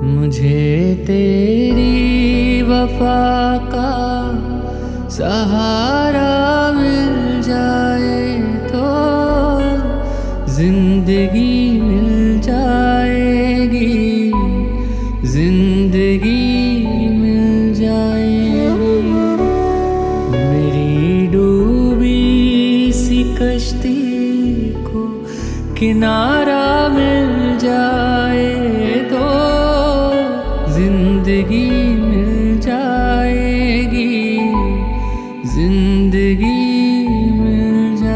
मुझे तेरी वफा का सहारा मिल जाए तो जिंदगी मिल जाएगी, जिंदगी मिल जाएगी। मेरी डूबी सी कश्ती को किनारे